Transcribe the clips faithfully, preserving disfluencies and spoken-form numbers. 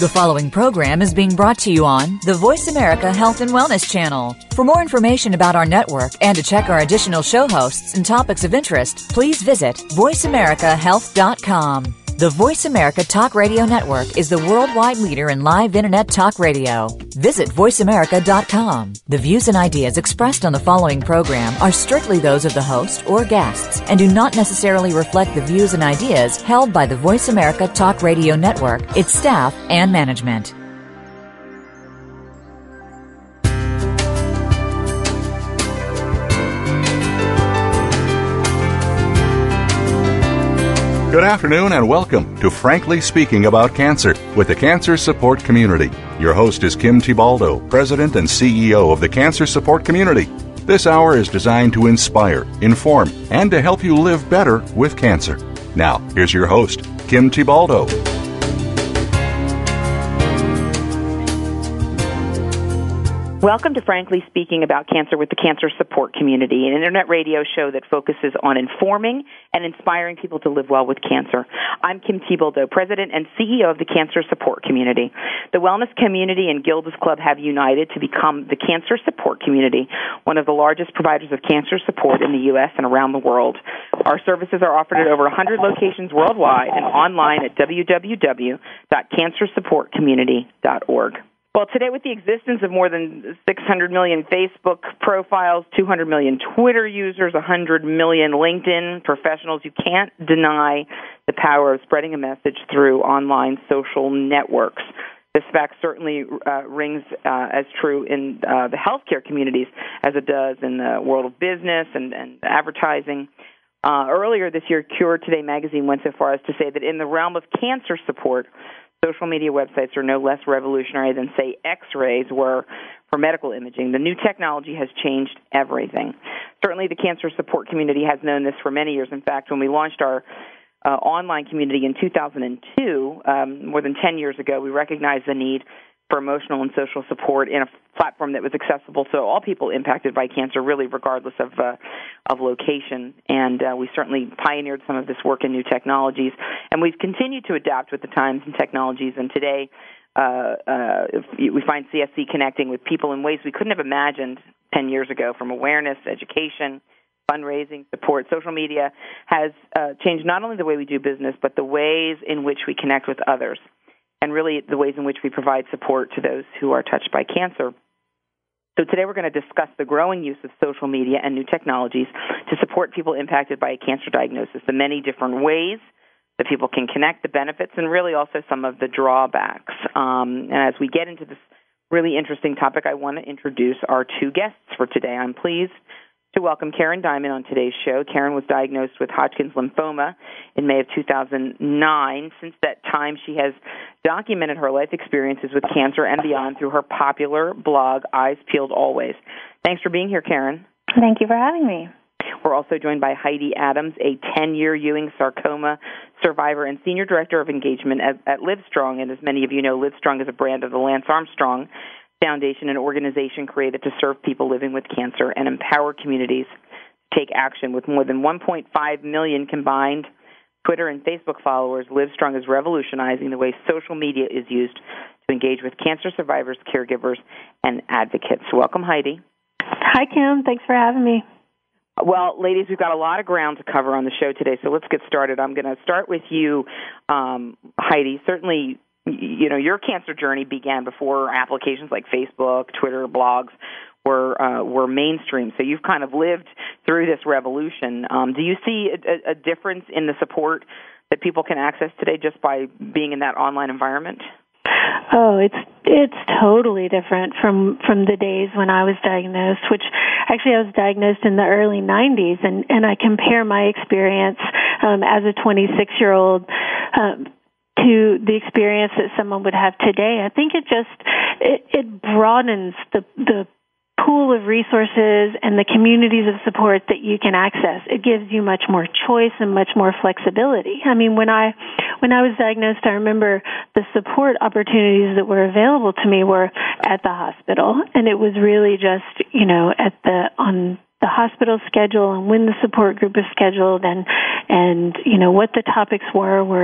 The following program is being brought to you on the Voice America Health and Wellness Channel. For more information about our network and to check our additional show hosts and topics of interest, please visit voice america health dot com. The Voice America Talk Radio Network is the worldwide leader in live Internet talk radio. Visit voice america dot com. The views and ideas expressed on the following program are strictly those of the host or guests and do not necessarily reflect the views and ideas held by the Voice America Talk Radio Network, its staff, and management. Good afternoon and welcome to Frankly Speaking About Cancer with the Cancer Support Community. Your host is Kim Tibaldo, President and C E O of the Cancer Support Community. This hour is designed to inspire, inform, and to help you live better with cancer. Now, here's your host, Kim Tibaldo. Welcome to Frankly Speaking About Cancer with the Cancer Support Community, an internet radio show that focuses on informing and inspiring people to live well with cancer. I'm Kim Tibaldo, President and C E O of the Cancer Support Community. The Wellness Community and Gilda's Club have united to become the Cancer Support Community, one of the largest providers of cancer support in the U S and around the world. Our services are offered at over one hundred locations worldwide and online at w w w dot cancer support community dot org. Well, today, with the existence of more than six hundred million Facebook profiles, two hundred million Twitter users, one hundred million LinkedIn professionals, you can't deny the power of spreading a message through online social networks. This fact certainly uh, rings uh, as true in uh, the healthcare communities as it does in the world of business and, and advertising. Uh, earlier this year, Cure Today magazine went so far as to say that in the realm of cancer support, social media websites are no less revolutionary than, say, X-rays were for medical imaging. The new technology has changed everything. Certainly the cancer support community has known this for many years. In fact, when we launched our uh, online community in two thousand two, um, more than ten years ago, we recognized the need for emotional and social support in a platform that was accessible to all people impacted by cancer, really regardless of uh, of location. And uh, we certainly pioneered some of this work in new technologies. And we've continued to adapt with the times and technologies. And today uh, uh, we find C S C connecting with people in ways we couldn't have imagined ten years ago, from awareness, education, fundraising, support. Social media has uh, changed not only the way we do business, but the ways in which we connect with others, and really the ways in which we provide support to those who are touched by cancer. So today we're going to discuss the growing use of social media and new technologies to support people impacted by a cancer diagnosis, the many different ways that people can connect, the benefits, and really also some of the drawbacks. Um, and as we get into this really interesting topic, I want to introduce our two guests for today. I'm pleased to welcome Karen Diamond on today's show. Karen was diagnosed with Hodgkin's lymphoma in May of two thousand nine. Since that time, she has documented her life experiences with cancer and beyond through her popular blog, Eyes Peeled Always. Thanks for being here, Karen. Thank you for having me. We're also joined by Heidi Adams, a ten-year Ewing sarcoma survivor and Senior Director of Engagement at, at Livestrong. And as many of you know, Livestrong is a brand of the Lance Armstrong Foundation, an organization created to serve people living with cancer and empower communities to take action. With more than one point five million combined Twitter and Facebook followers, Livestrong is revolutionizing the way social media is used to engage with cancer survivors, caregivers, and advocates. Welcome, Heidi. Hi, Kim. Thanks for having me. Well, ladies, we've got a lot of ground to cover on the show today, so let's get started. I'm going to start with you, um, Heidi. Certainly, you know, your cancer journey began before applications like Facebook, Twitter, blogs were uh, were mainstream. So you've kind of lived through this revolution. Um, do you see a, a difference in the support that people can access today just by being in that online environment? Oh, it's it's totally different from, from the days when I was diagnosed, which actually I was diagnosed in the early nineties, and, and I compare my experience um, as a twenty-six-year-old um, to the experience that someone would have today. I think it just it, it broadens the the pool of resources and the communities of support that you can access. It gives you much more choice and much more flexibility. I mean, when I when I was diagnosed, I remember the support opportunities that were available to me were at the hospital, and it was really just, you know, at the on the hospital schedule and when the support group is scheduled, and and you know what the topics were were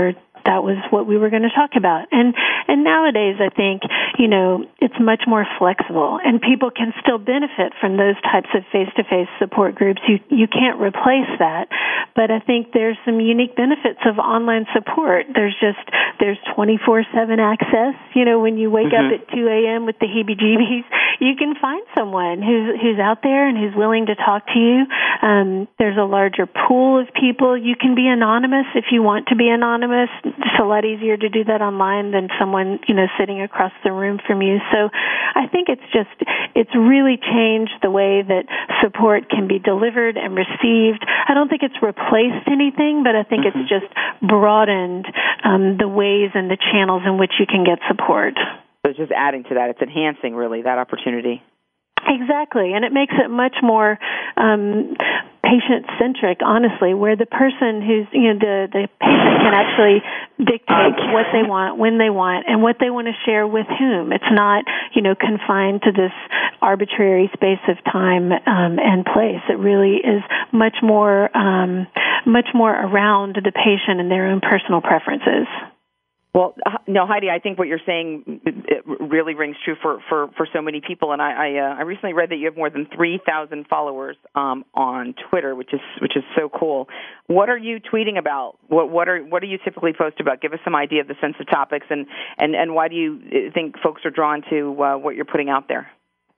that was what we were going to talk about. And and nowadays, I think, you know, it's much more flexible, and people can still benefit from those types of face-to-face support groups. You you can't replace that, but I think there's some unique benefits of online support. There's just there's twenty-four seven access. You know, when you wake mm-hmm. up at two a.m. with the heebie-jeebies, you can find someone who's who's out there and who's willing to talk to you. Um, there's a larger pool of people. You can be anonymous if you want to be anonymous. It's a lot easier to do that online than someone, you know, sitting across the room from you. So I think it's just, it's really changed the way that support can be delivered and received. I don't think it's replaced anything, but I think mm-hmm. it's just broadened um, the ways and the channels in which you can get support. So it's just adding to that. It's enhancing, really, that opportunity. Exactly, and it makes it much more um, patient-centric, honestly, where the person who's, you know, the, the patient can actually dictate what they want, when they want, and what they want to share with whom. It's not, you know, confined to this arbitrary space of time um, and place. It really is much more, um, much more around the patient and their own personal preferences. Well, no, Heidi, I think what you're saying it really rings true for, for, for so many people. And I I, uh, I recently read that you have more than three thousand followers um, on Twitter, which is which is so cool. What are you tweeting about? What what are what do you typically post about? Give us some idea of the sensitive topics, and, and, and why do you think folks are drawn to uh, what you're putting out there?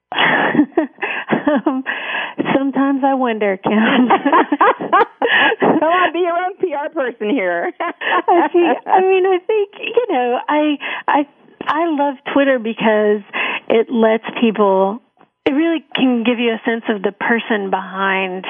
um, sometimes I wonder, Kim. Come on, be your own P R person here. I, think, I mean, I think, you know, I, I, I love Twitter because it lets people, it really can give you a sense of the person behind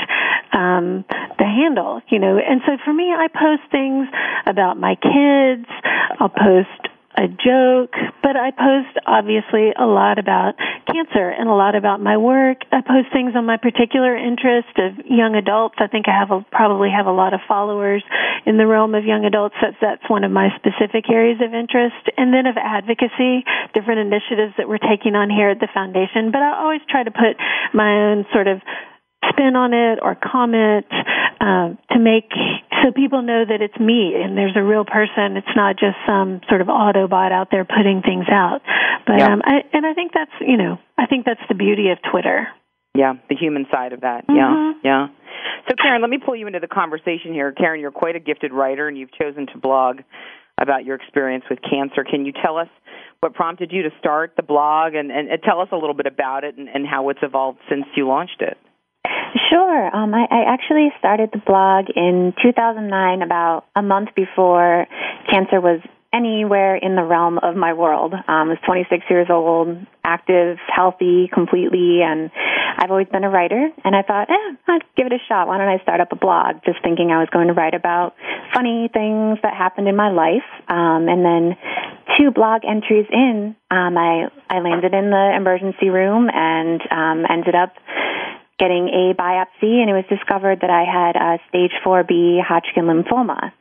um, the handle, you know. And so for me, I post things about my kids. I'll post a joke, but I post obviously a lot about cancer and a lot about my work. I post things on my particular interest of young adults. I think I have a, probably have a lot of followers in the realm of young adults. That's, that's one of my specific areas of interest. And then of advocacy, different initiatives that we're taking on here at the foundation. But I always try to put my own sort of spin on it or comment uh, to make so people know that it's me and there's a real person. It's not just some sort of Autobot out there putting things out. But yeah. um, I, and I think that's you know I think that's the beauty of Twitter. Yeah, the human side of that. Mm-hmm. Yeah, yeah. So Karen, let me pull you into the conversation here. Karen, you're quite a gifted writer, and you've chosen to blog about your experience with cancer. Can you tell us what prompted you to start the blog, and, and, and tell us a little bit about it and, and how it's evolved since you launched it? Sure. Um, I, I actually started the blog in two thousand nine, about a month before cancer was anywhere in the realm of my world. Um, I was twenty-six years old, active, healthy, completely, and I've always been a writer, and I thought, eh, I'd give it a shot. Why don't I start up a blog, just thinking I was going to write about funny things that happened in my life. Um, and then two blog entries in, um, I, I landed in the emergency room and um, ended up getting a biopsy, and it was discovered that I had a stage four B Hodgkin lymphoma.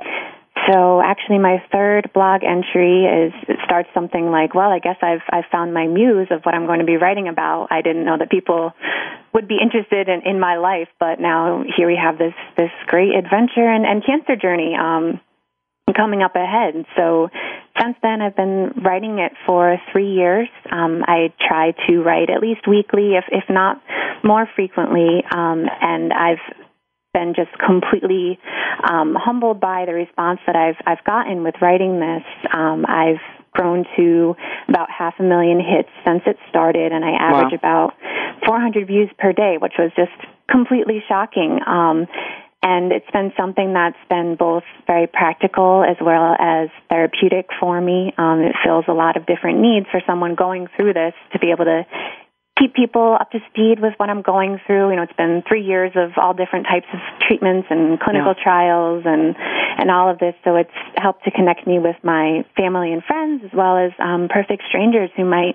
So actually my third blog entry is it starts something like, well, I guess I've I've found my muse of what I'm going to be writing about. I didn't know that people would be interested in, in my life, but now here we have this this great adventure and, and cancer journey um, coming up ahead. So since then, I've been writing it for three years. Um, I try to write at least weekly, if if not more frequently, um, and I've been just completely um, humbled by the response that I've I've gotten with writing this. Um, I've grown to about half a million hits since it started, and I average wow. about four hundred views per day, which was just completely shocking. Um, And it's been something that's been both very practical as well as therapeutic for me. Um, it fills a lot of different needs for someone going through this to be able to keep people up to speed with what I'm going through. You know, it's been three years of all different types of treatments and clinical yeah. trials and, and all of this. So it's helped to connect me with my family and friends as well as um, perfect strangers who might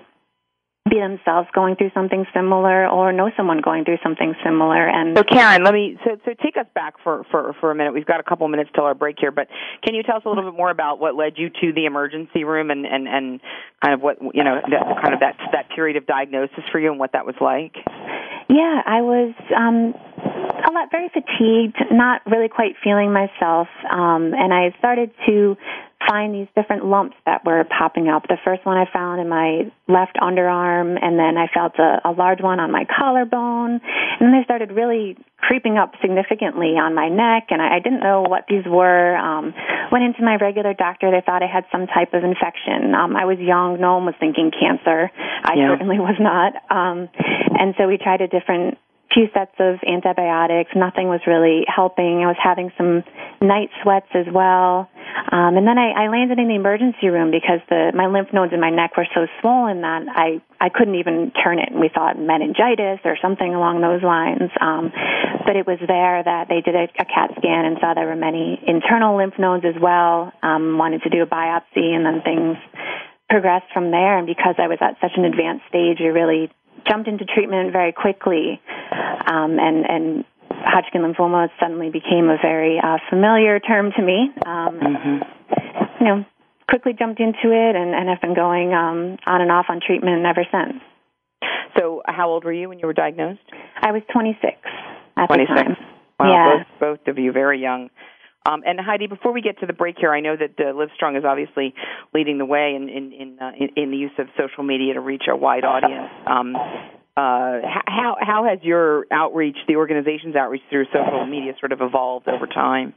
be themselves going through something similar or know someone going through something similar. And so Karen, let me so, so take us back for, for, for a minute. We've got a couple minutes till our break here, but can you tell us a little bit more about what led you to the emergency room and, and, and kind of what, you know, that, kind of that that period of diagnosis for you and what that was like? Yeah, I was um, a lot very fatigued, not really quite feeling myself, um, and I started to find these different lumps that were popping up. The first one I found in my left underarm, and then I felt a, a large one on my collarbone, and then they started really creeping up significantly on my neck, and I, I didn't know what these were. Um, went into my regular doctor. They thought I had some type of infection. Um, I was young. No one was thinking cancer. I yeah. certainly was not. Um, and so we tried a different few sets of antibiotics. Nothing was really helping. I was having some night sweats as well. Um, and then I, I landed in the emergency room because the my lymph nodes in my neck were so swollen that I, I couldn't even turn it. And we thought meningitis or something along those lines. Um, but it was there that they did a, a CAT scan and saw there were many internal lymph nodes as well. Um, wanted to do a biopsy, and then things progressed from there. And because I was at such an advanced stage, we really jumped into treatment very quickly, um, and, and Hodgkin lymphoma suddenly became a very uh, familiar term to me. Um, mm-hmm. You know, quickly jumped into it, and, and have been going um, on and off on treatment ever since. So how old were you when you were diagnosed? I was twenty-six at twenty-six. the time. Wow, yeah. both, both of you very young. Um, and Heidi, before we get to the break here, I know that uh, Livestrong is obviously leading the way in in in, uh, in in the use of social media to reach a wide audience. Um, uh, how how has your outreach, the organization's outreach through social media, sort of evolved over time?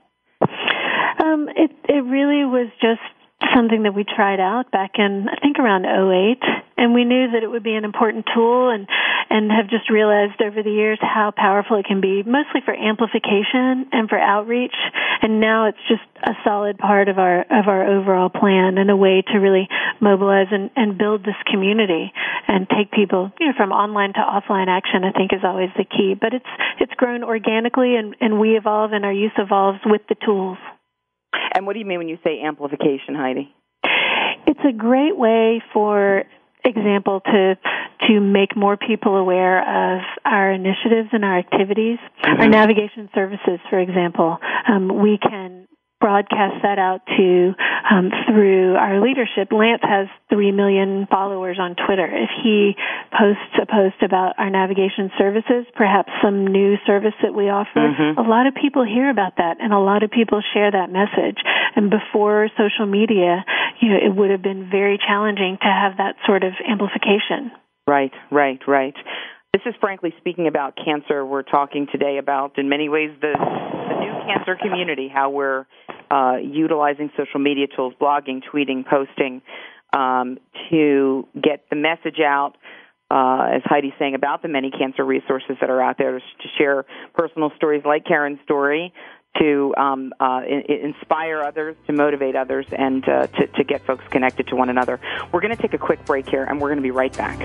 Um, it it really was just something that we tried out back in, I think, around oh eight, and we knew that it would be an important tool, and and have just realized over the years how powerful it can be, mostly for amplification and for outreach, and now it's just a solid part of our of our overall plan and a way to really mobilize and, and build this community and take people, you know, from online to offline action, I think, is always the key. But it's it's grown organically, and, and we evolve, and our use evolves with the tools. And what do you mean when you say amplification, Heidi? It's a great way, for example, to to make more people aware of our initiatives and our activities. Mm-hmm. Our navigation services, for example, um, we can broadcast that out to um, through our leadership. Lance has three million followers on Twitter. If he posts a post about our navigation services, perhaps some new service that we offer, mm-hmm. a lot of people hear about that, and a lot of people share that message. And before social media, you know, it would have been very challenging to have that sort of amplification. Right, right, right. This is Frankly Speaking About Cancer. We're talking today about, in many ways, the, the new cancer community, how we're uh, utilizing social media tools, blogging, tweeting, posting, um, to get the message out, uh, as Heidi's saying, about the many cancer resources that are out there, to share personal stories like Karen's story, to um, uh, in- inspire others, to motivate others, and uh, to, to get folks connected to one another. We're going to take a quick break here, and we're going to be right back.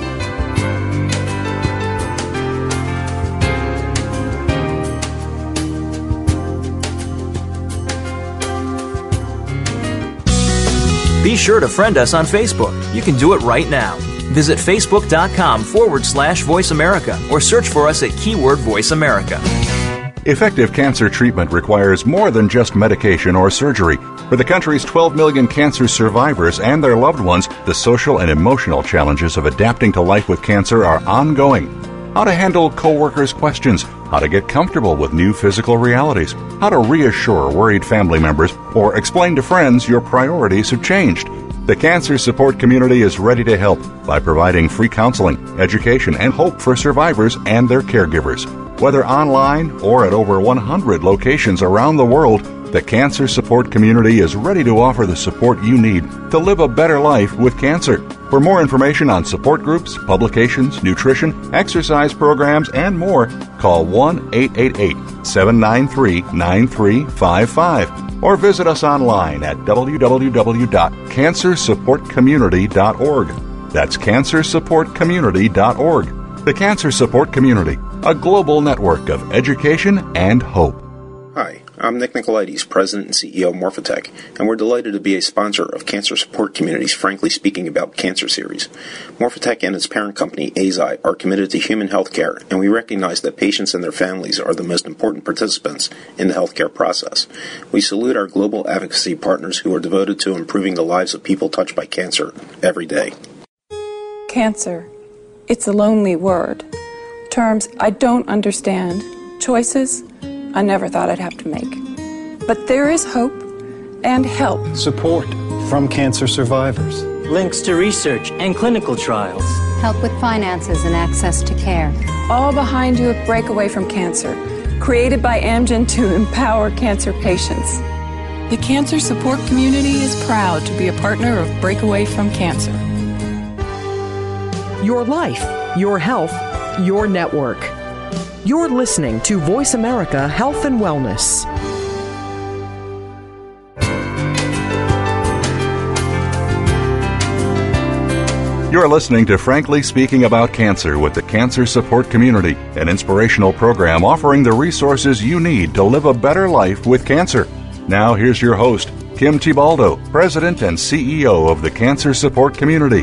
Be sure to friend us on Facebook. You can do it right now. Visit facebook.com forward slash Voice America or search for us at keyword Voice America. Effective cancer treatment requires more than just medication or surgery. For the country's twelve million cancer survivors and their loved ones, the social and emotional challenges of adapting to life with cancer are ongoing. How to handle coworkers' questions, how to get comfortable with new physical realities, how to reassure worried family members, or explain to friends your priorities have changed. The cancer support community is ready to help by providing free counseling, education, and hope for survivors and their caregivers. Whether online or at over one hundred locations around the world, the cancer support community is ready to offer the support you need to live a better life with cancer. For more information on support groups, publications, nutrition, exercise programs, and more, call one eight eight eight, seven nine three, nine three five five or visit us online at w w w dot cancer support community dot org. That's cancer support community dot org. The Cancer Support Community, a global network of education and hope. Hi, I'm Nick Nicolaides, President and C E O of Morphotek, and we're delighted to be a sponsor of Cancer Support Community's Frankly Speaking About Cancer series. Morphotek and its parent company, Eisai, are committed to human health care, and we recognize that patients and their families are the most important participants in the healthcare process. We salute our global advocacy partners who are devoted to improving the lives of people touched by cancer every day. Cancer. It's a lonely word. Terms I don't understand. Choices I never thought I'd have to make. But there is hope, and help. Support from cancer survivors. Links to research and clinical trials. Help with finances and access to care. All behind you at Breakaway from Cancer, created by Amgen to empower cancer patients. The cancer support community is proud to be a partner of Breakaway from Cancer. Your life, your health, your network. You're listening to Voice America Health and Wellness. You're listening to Frankly Speaking About Cancer with the Cancer Support Community, an inspirational program offering the resources you need to live a better life with cancer. Now here's your host, Kim Thiboldeaux, President and C E O of the Cancer Support Community.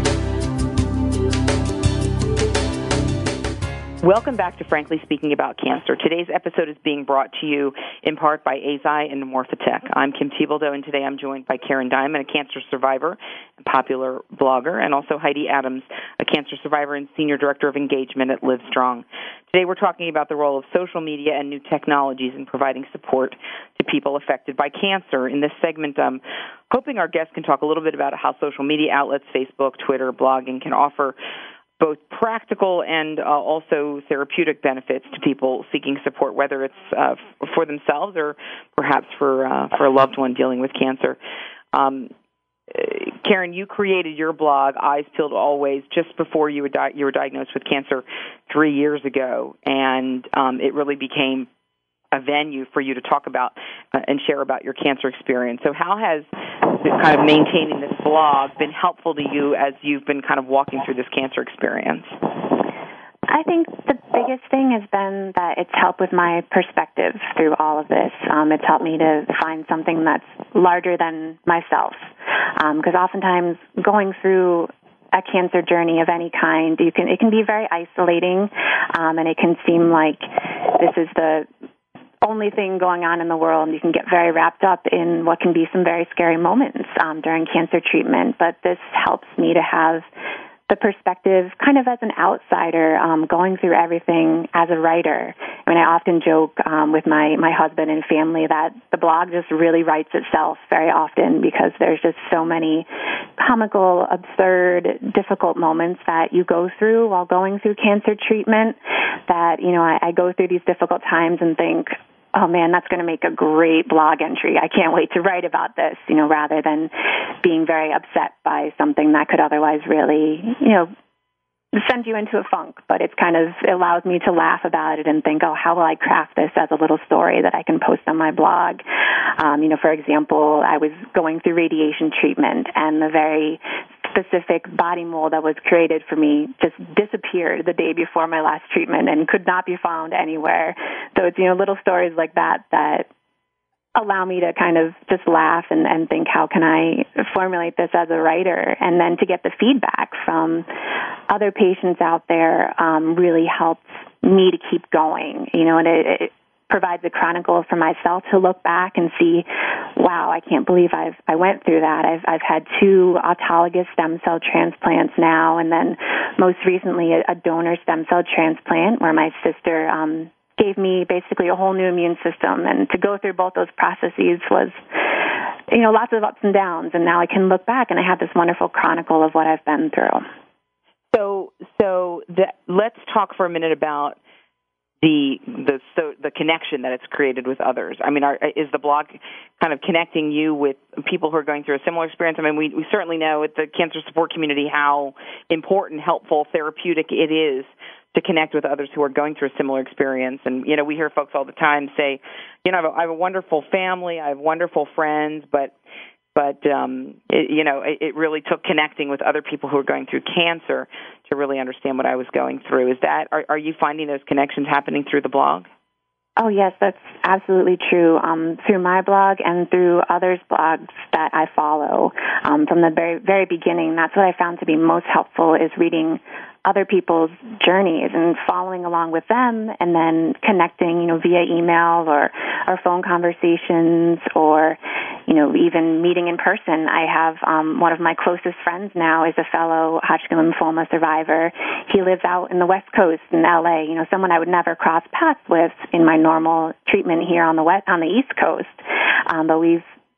Welcome back to Frankly Speaking About Cancer. Today's episode is being brought to you in part by Eisai and Morphotek. I'm Kim Thiboldeaux, and today I'm joined by Karen Diamond, a cancer survivor and popular blogger, and also Heidi Adams, a cancer survivor and Senior Director of Engagement at Livestrong. Today we're talking about the role of social media and new technologies in providing support to people affected by cancer. In this segment, I'm hoping our guests can talk a little bit about how social media outlets, Facebook, Twitter, blogging, can offer both practical and uh, also therapeutic benefits to people seeking support, whether it's uh, f- for themselves or perhaps for uh, for a loved one dealing with cancer. Um, Karen, you created your blog, Eyes Peeled Always, just before you were, di- you were diagnosed with cancer three years ago, and um, it really became a venue for you to talk about uh, and share about your cancer experience. So how has kind of maintaining this blog been helpful to you as you've been kind of walking through this cancer experience? I think the biggest thing has been that it's helped with my perspective through all of this. Um, it's helped me to find something that's larger than myself, because um, oftentimes going through a cancer journey of any kind, you can it can be very isolating, um, and it can seem like this is the only thing going on in the world. You can get very wrapped up in what can be some very scary moments um, during cancer treatment. But this helps me to have the perspective kind of as an outsider um, going through everything as a writer. I mean, I often joke um, with my, my husband and family that the blog just really writes itself very often because there's just so many comical, absurd, difficult moments that you go through while going through cancer treatment that, you know, I, I go through these difficult times and think, oh, man, that's going to make a great blog entry. I can't wait to write about this, you know, rather than being very upset by something that could otherwise really, you know, send you into a funk. But it's kind of it allows me to laugh about it and think, oh, how will I craft this as a little story that I can post on my blog? Um, you know, for example, I was going through radiation treatment, and the very specific body mold that was created for me just disappeared the day before my last treatment and could not be found anywhere. So it's, you know, little stories like that that allow me to kind of just laugh and, and think, how can I formulate this as a writer? And then to get the feedback from other patients out there um, really helps me to keep going, you know, and it, it provides a chronicle for myself to look back and see, wow, I can't believe I've I went through that. I've I've had two autologous stem cell transplants now, and then most recently a, a donor stem cell transplant where my sister um, gave me basically a whole new immune system. And to go through both those processes was, you know, lots of ups and downs. And now I can look back and I have this wonderful chronicle of what I've been through. So, so the, let's talk for a minute about the the so the connection that it's created with others. I mean, are, is the blog kind of connecting you with people who are going through a similar experience? I mean, we, we certainly know at the cancer support community how important, helpful, therapeutic it is to connect with others who are going through a similar experience. And, you know, we hear folks all the time say, you know, I have a, I have a wonderful family, I have wonderful friends, but But, um, it, you know, it, it really took connecting with other people who are going through cancer to really understand what I was going through. Is that, are, are you finding those connections happening through the blog? Oh, yes, that's absolutely true. Um, through my blog and through others' blogs that I follow, um, from the very, very beginning, that's what I found to be most helpful is reading other people's journeys and following along with them and then connecting, you know, via email or, or phone conversations or, you know, even meeting in person. I have um, one of my closest friends now is a fellow Hodgkin lymphoma survivor. He lives out in the West Coast in L A, you know, someone I would never cross paths with in my normal treatment here on the west, on the East Coast. Um, but we've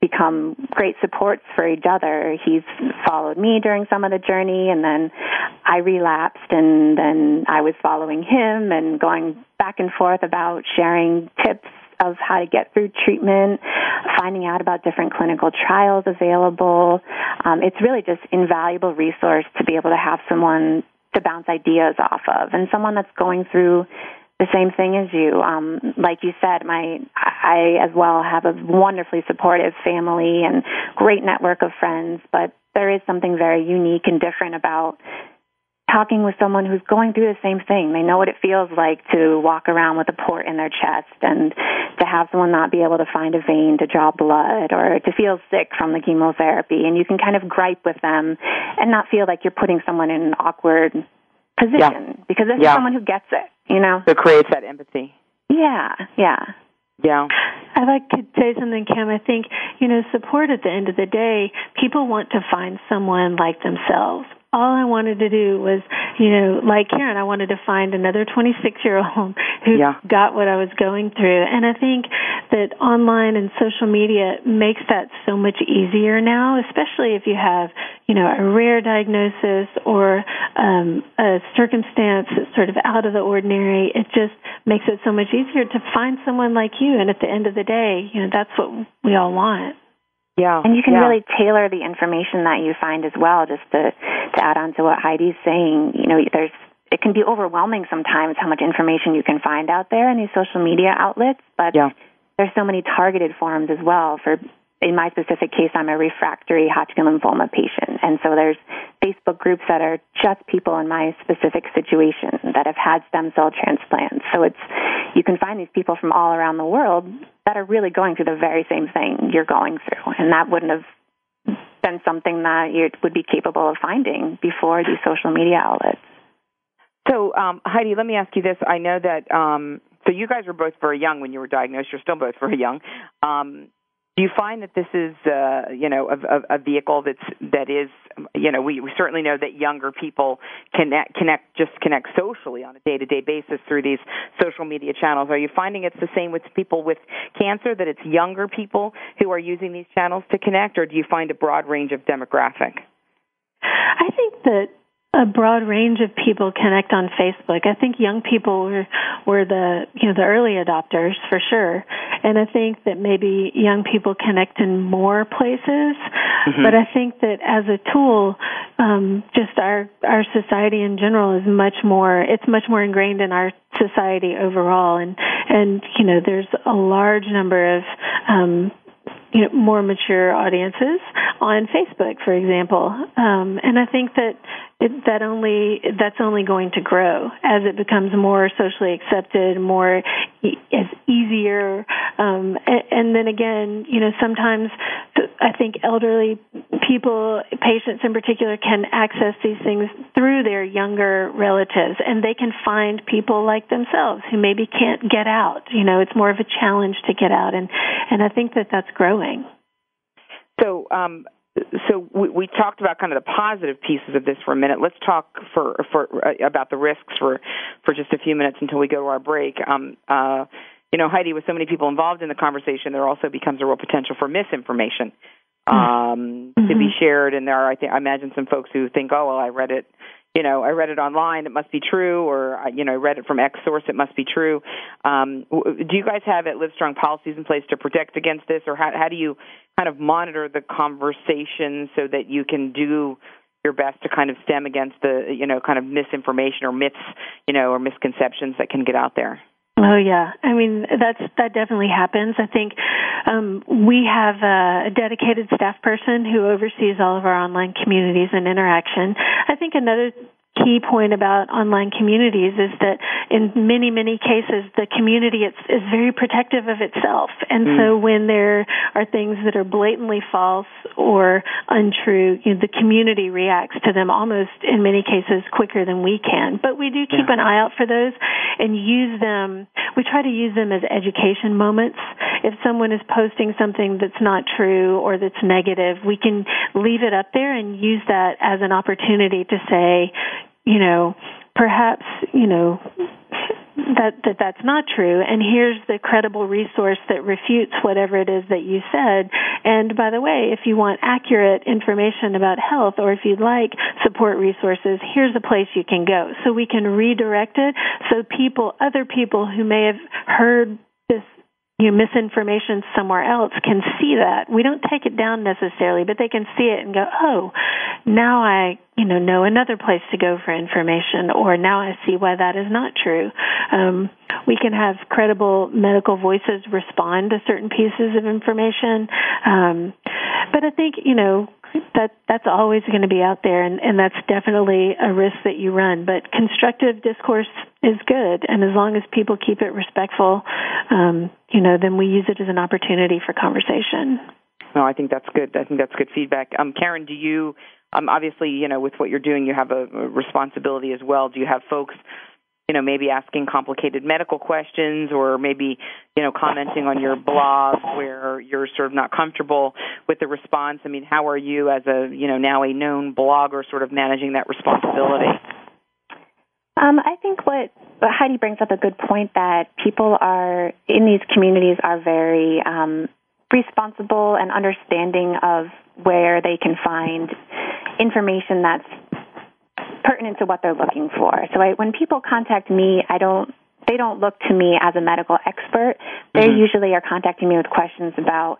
become great supports for each other. He's followed me during some of the journey, and then I relapsed, and then I was following him and going back and forth about sharing tips of how to get through treatment, finding out about different clinical trials available. Um, it's really just invaluable resource to be able to have someone to bounce ideas off of, and someone that's going through the same thing as you. Um, like you said, my I as well have a wonderfully supportive family and great network of friends, but there is something very unique and different about talking with someone who's going through the same thing. They know what it feels like to walk around with a port in their chest and to have someone not be able to find a vein to draw blood or to feel sick from the chemotherapy. And you can kind of gripe with them and not feel like you're putting someone in an awkward position yeah. because this yeah. is someone who gets it, you know? So it creates that empathy. Yeah, yeah. Yeah. I'd like to say something, Kim. I think, you know, support at the end of the day, people want to find someone like themselves. All I wanted to do was, you know, like Karen, I wanted to find another twenty-six-year-old who yeah. got what I was going through. And I think that online and social media makes that so much easier now, especially if you have, you know, a rare diagnosis or um, a circumstance that's sort of out of the ordinary. It just makes it so much easier to find someone like you. And at the end of the day, you know, that's what we all want. Yeah, and you can yeah. really tailor the information that you find as well. Just to, to add on to what Heidi's saying, you know, there's it can be overwhelming sometimes how much information you can find out there in these social media outlets. But yeah. there's so many targeted forums as well. For in my specific case, I'm a refractory Hodgkin lymphoma patient, and so there's Facebook groups that are just people in my specific situation that have had stem cell transplants. So it's you can find these people from all around the world that are really going through the very same thing you're going through, and that wouldn't have been something that you would be capable of finding before these social media outlets. So, um, Heidi, let me ask you this. I know that, um, so you guys were both very young when you were diagnosed. You're still both very young. Um, do you find that this is, uh, you know, a, a vehicle that's, that is, you know, we, we certainly know that younger people connect, connect, just connect socially on a day-to-day basis through these social media channels. Are you finding it's the same with people with cancer, that it's younger people who are using these channels to connect, or do you find a broad range of demographic? I think that a broad range of people connect on Facebook. I think young people were, were the, you know, the early adopters for sure. And I think that maybe young people connect in more places. Mm-hmm. But I think that as a tool, um, just our, our society in general is much more, it's much more ingrained in our society overall. And, and, you know, there's a large number of, um, you know, more mature audiences on Facebook, for example. Um, and I think that it, that only that's only going to grow as it becomes more socially accepted, more e- as easier. Um, and, and then again, you know, sometimes I think elderly people, patients in particular, can access these things through their younger relatives, and they can find people like themselves who maybe can't get out. You know, it's more of a challenge to get out, and, and I think that that's growing. So, um, so we, we talked about kind of the positive pieces of this for a minute. Let's talk for for uh, about the risks for, for just a few minutes until we go to our break. Um, uh, you know, Heidi, with so many people involved in the conversation, there also becomes a real potential for misinformation um, mm-hmm. to be shared. And there are, I think, I imagine some folks who think, oh, well, I read it. You know, I read it online, it must be true, or, you know, I read it from X source, it must be true. Um, do you guys have at Livestrong policies in place to protect against this, or how, how do you kind of monitor the conversation so that you can do your best to kind of stem against the, you know, kind of misinformation or myths, you know, or misconceptions that can get out there? Oh, yeah. I mean, that's that definitely happens. I think um, we have a dedicated staff person who oversees all of our online communities and interaction. I think another key point about online communities is that in many, many cases, the community is, is very protective of itself. And mm. so when there are things that are blatantly false or untrue, you know, the community reacts to them almost, in many cases, quicker than we can. But we do keep yeah. an eye out for those and use them. We try to use them as education moments. If someone is posting something that's not true or that's negative, we can leave it up there and use that as an opportunity to say, you know, perhaps, you know, that, that that's not true, and here's the credible resource that refutes whatever it is that you said. And by the way, if you want accurate information about health, or if you'd like support resources, here's a place you can go. So we can redirect it so people, other people who may have heard this you know, misinformation somewhere else can see that. We don't take it down necessarily, but they can see it and go, oh, now I, you know, know another place to go for information, or now I see why that is not true. Um, we can have credible medical voices respond to certain pieces of information. Um, but I think, you know, that that's always going to be out there, and, and that's definitely a risk that you run. But constructive discourse is good, and as long as people keep it respectful, um, you know, then we use it as an opportunity for conversation. No, I think that's good. I think that's good feedback. Um, Karen, do you, um, obviously, you know, with what you're doing, you have a, a responsibility as well. Do you have folks, you know, maybe asking complicated medical questions, or maybe, you know, commenting on your blog where you're sort of not comfortable with the response? I mean, how are you as a, you know, now a known blogger sort of managing that responsibility? Um, I think what Heidi brings up a good point, that people are, in these communities, are very um, responsible and understanding of where they can find information that's pertinent to what they're looking for. So I, when people contact me, I don't, they don't look to me as a medical expert. They mm-hmm. usually are contacting me with questions about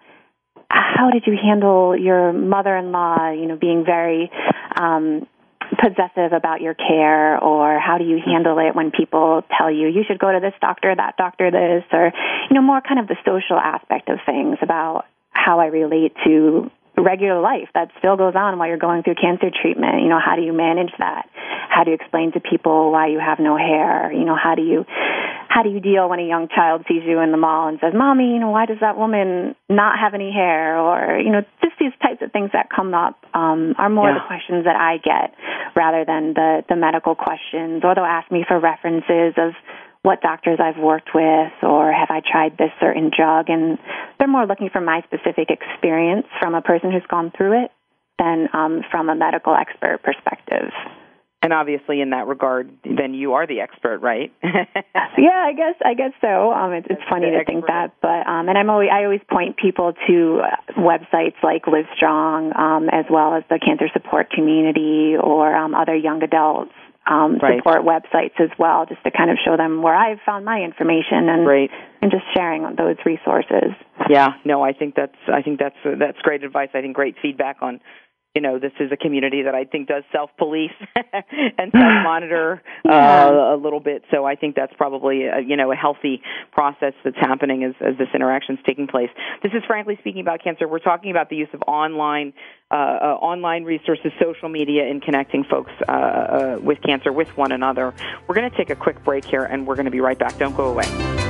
how did you handle your mother-in-law, you know, being very um, possessive about your care, or how do you handle it when people tell you you should go to this doctor, that doctor, this, or, you know, more kind of the social aspect of things about how I relate to regular life that still goes on while you're going through cancer treatment. You know, how do you manage that? How do you explain to people why you have no hair? You know, how do you how do you deal when a young child sees you in the mall and says, "Mommy, you know, why does that woman not have any hair?" Or, you know, just these types of things that come up um, are more yeah. the questions that I get rather than the, the medical questions. Or they'll ask me for references of what doctors I've worked with, or have I tried this certain drug, and they're more looking for my specific experience from a person who's gone through it than um, from a medical expert perspective. And obviously, in that regard, then you are the expert, right? yeah, I guess I guess so. Um, it's, it's funny to think that, but um, and I'm always I always point people to websites like Livestrong, um, as well as the Cancer Support Community, or um, other young adults Um, right. support websites as well, just to kind of show them where I've found my information, and right. and just sharing those resources. Yeah, no, I think that's I think that's uh, that's great advice. I think great feedback on, you know, this is a community that I think does self-police and self-monitor yeah. uh, a little bit. So I think that's probably a, you know a healthy process that's happening as, as this interaction is taking place. This is Frankly Speaking About Cancer. We're talking about the use of online uh, uh, online resources, social media, in connecting folks uh, uh, with cancer with one another. We're going to take a quick break here, and we're going to be right back. Don't go away.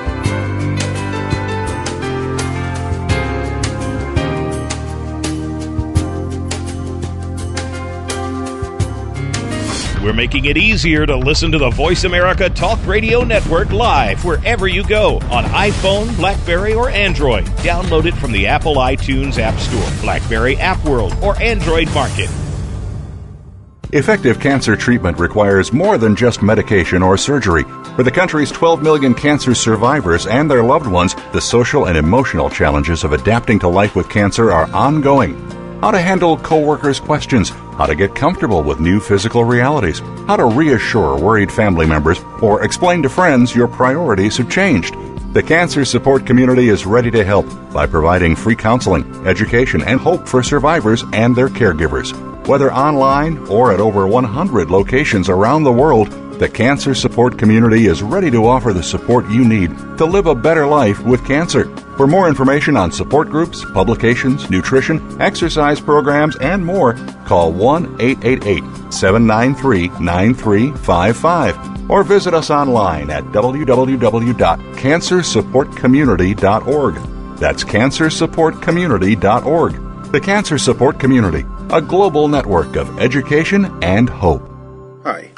We're making it easier to listen to the Voice America Talk Radio Network live wherever you go on iPhone, BlackBerry, or Android. Download it from the Apple iTunes App Store, BlackBerry App World, or Android Market. Effective cancer treatment requires more than just medication or surgery. For the country's twelve million cancer survivors and their loved ones, the social and emotional challenges of adapting to life with cancer are ongoing. How to handle coworkers' questions, how to get comfortable with new physical realities, how to reassure worried family members, or explain to friends your priorities have changed. The Cancer Support Community is ready to help by providing free counseling, education, and hope for survivors and their caregivers. Whether online or at over one hundred locations around the world, the Cancer Support Community is ready to offer the support you need to live a better life with cancer. For more information on support groups, publications, nutrition, exercise programs, and more, call one eight eight eight, seven nine three, nine three five five or visit us online at w w w dot cancer support community dot org. That's cancer support community dot org. The Cancer Support Community, a global network of education and hope. Hi,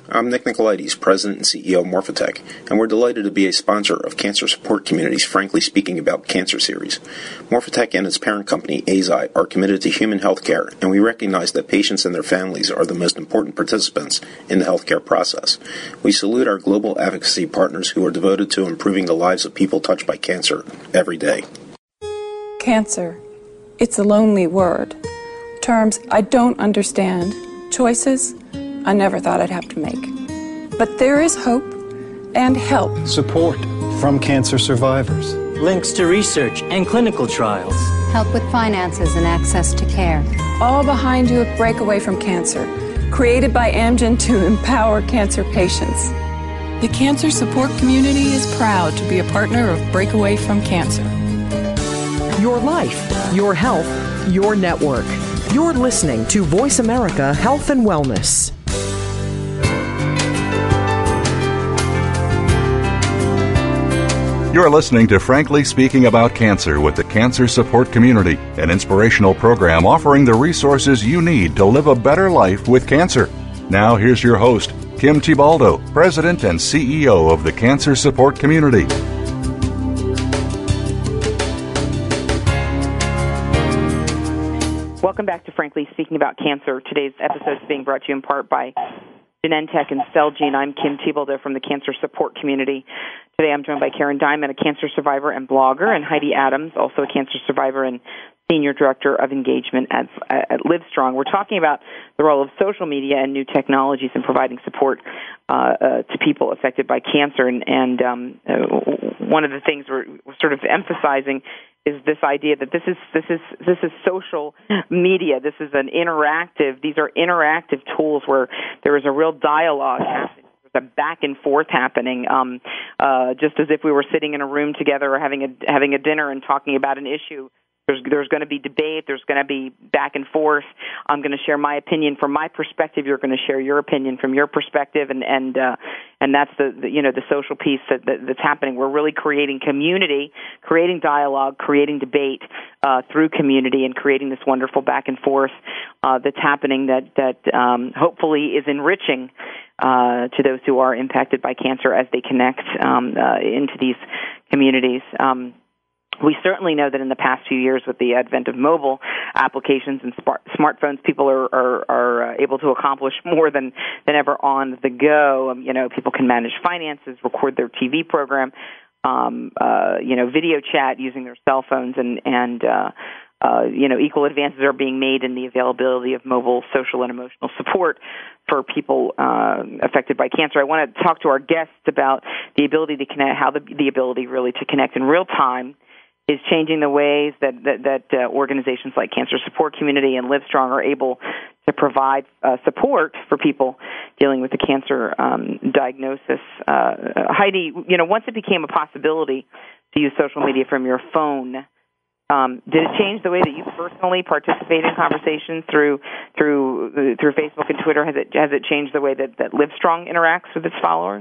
I'm Nick Nicolaides, President and C E O of Morphotek, and we're delighted to be a sponsor of Cancer Support Community's Frankly Speaking About Cancer series. Morphotek and its parent company, Eisai, are committed to human health care, and we recognize that patients and their families are the most important participants in the healthcare process. We salute our global advocacy partners who are devoted to improving the lives of people touched by cancer every day. Cancer. It's a lonely word. Terms I don't understand. Choices I never thought I'd have to make. But there is hope and help. Support from cancer survivors. Links to research and clinical trials. Help with finances and access to care. All behind you at Breakaway from Cancer, created by Amgen to empower cancer patients. The cancer support community is proud to be a partner of Breakaway from Cancer. Your life, your health, your network. You're listening to Voice America Health and Wellness. You're listening to Frankly Speaking About Cancer with the Cancer Support Community, an inspirational program offering the resources you need to live a better life with cancer. Now here's your host, Kim Thiboldeaux, President and C E O of the Cancer Support Community. Welcome back to Frankly Speaking About Cancer. Today's episode is being brought to you in part by Genentech and Celgene. I'm Kim Thiboldeaux from the Cancer Support Community. Today I'm joined by Karen Diamond, a cancer survivor and blogger, and Heidi Adams, also a cancer survivor and Senior Director of Engagement at, at Livestrong. We're talking about the role of social media and new technologies in providing support uh, uh, to people affected by cancer. And, and um, uh, one of the things we're, we're sort of emphasizing is this idea that this is this is this is social media. This is an interactive. These are interactive tools where there is a real dialogue happening. There's a back and forth happening, um, uh, just as if we were sitting in a room together or having a having a dinner and talking about an issue. There's, there's going to be debate. There's going to be back and forth. I'm going to share my opinion from my perspective. You're going to share your opinion from your perspective, and and uh, and that's the, the you know the social piece that, that that's happening. We're really creating community, creating dialogue, creating debate uh, through community, and creating this wonderful back and forth uh, that's happening. That that um, hopefully is enriching uh, to those who are impacted by cancer as they connect um, uh, into these communities. Um, We certainly know that in the past few years with the advent of mobile applications and smart, smartphones, people are, are, are uh, able to accomplish more than, than ever on the go. Um, you know, people can manage finances, record their T V program, um, uh, you know, video chat using their cell phones, and, and uh, uh, you know, equal advances are being made in the availability of mobile social and emotional support for people uh, affected by cancer. I want to talk to our guests about the ability to connect, how the, the ability really to connect in real time is changing the ways that that, that uh, organizations like Cancer Support Community and Livestrong are able to provide uh, support for people dealing with the cancer um, diagnosis. Uh, Heidi, you know, once it became a possibility to use social media from your phone, um, did it change the way that you personally participate in conversations through through uh, through Facebook and Twitter? Has it has it changed the way that, that Livestrong interacts with its followers?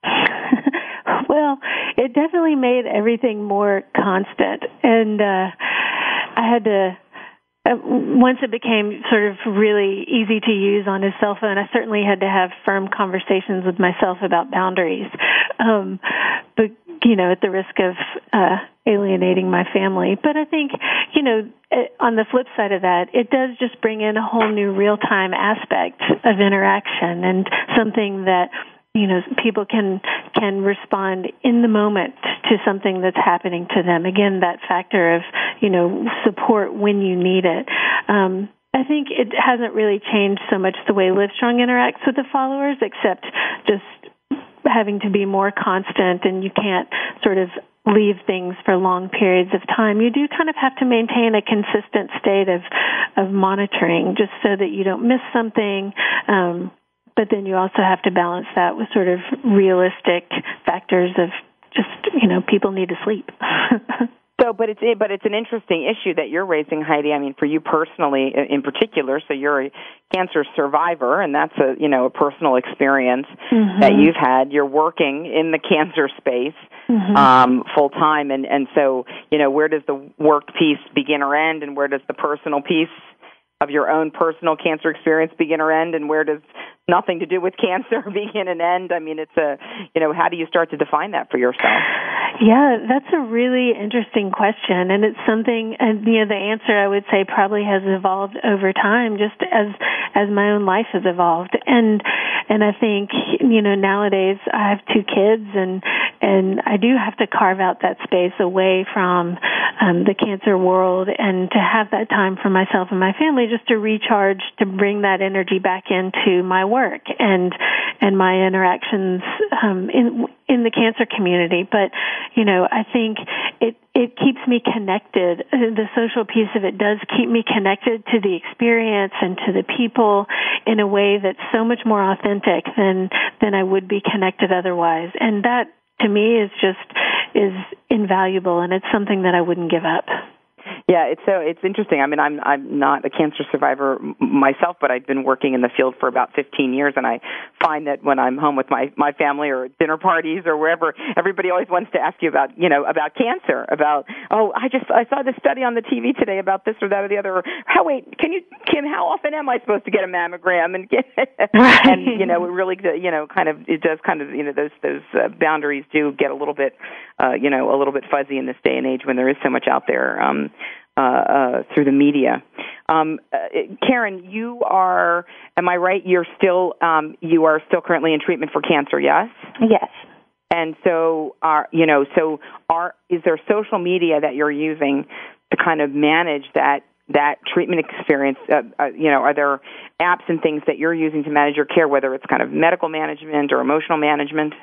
Well, it definitely made everything more constant, and uh, I had to, uh, once it became sort of really easy to use on his cell phone, I certainly had to have firm conversations with myself about boundaries, um, but, you know, at the risk of uh, alienating my family. But I think, you know, on the flip side of that, it does just bring in a whole new real-time aspect of interaction, and something that, you know, people can can respond in the moment to something that's happening to them. Again, that factor of, you know, support when you need it. Um, I think it hasn't really changed so much the way Livestrong interacts with the followers, except just having to be more constant, and you can't sort of leave things for long periods of time. You do kind of have to maintain a consistent state of, of monitoring, just so that you don't miss something. Um, But then you also have to balance that with sort of realistic factors of just, you know, people need to sleep. So, but it's but it's an interesting issue that you're raising, Heidi. I mean, for you personally, in particular. So you're a cancer survivor, and that's a you know a personal experience mm-hmm. that you've had. You're working in the cancer space mm-hmm. um, full time, and and so you know where does the work piece begin or end, and where does the personal piece of your own personal cancer experience begin or end, and where does nothing to do with cancer, begin and end? I mean, it's a, you know, how do you start to define that for yourself? Yeah, that's a really interesting question, and it's something, and you know, the answer I would say probably has evolved over time, just as as my own life has evolved, and and I think, you know, nowadays I have two kids, and and I do have to carve out that space away from um, the cancer world, and to have that time for myself and my family, just to recharge, to bring that energy back into my work and and my interactions um, in in the cancer community. But you know, I think it it keeps me connected. The social piece of it does keep me connected to the experience and to the people in a way that's so much more authentic than than I would be connected otherwise. And that, to me, is just is invaluable, and it's something that I wouldn't give up. Yeah, it's so it's interesting. I mean, I'm I'm not a cancer survivor myself, but I've been working in the field for about fifteen years, and I find that when I'm home with my, my family or dinner parties or wherever, everybody always wants to ask you about, you know, about cancer, about, oh, I just I saw this study on the T V today about this or that or the other. Or, how wait, can you Kim? How often am I supposed to get a mammogram? And get, right. and you know, it really, you know, kind of it does kind of, you know, those those uh, boundaries do get a little bit, uh, you know, a little bit fuzzy in this day and age when there is so much out there. Um, Uh, uh, through the media. Um, uh, Karen, you are, am I right, you're still, um, you are still currently in treatment for cancer, yes? Yes. And so, are, you know, so are, is there social media that you're using to kind of manage that, that treatment experience? Uh, uh, you know, are there apps and things that you're using to manage your care, whether it's kind of medical management or emotional management?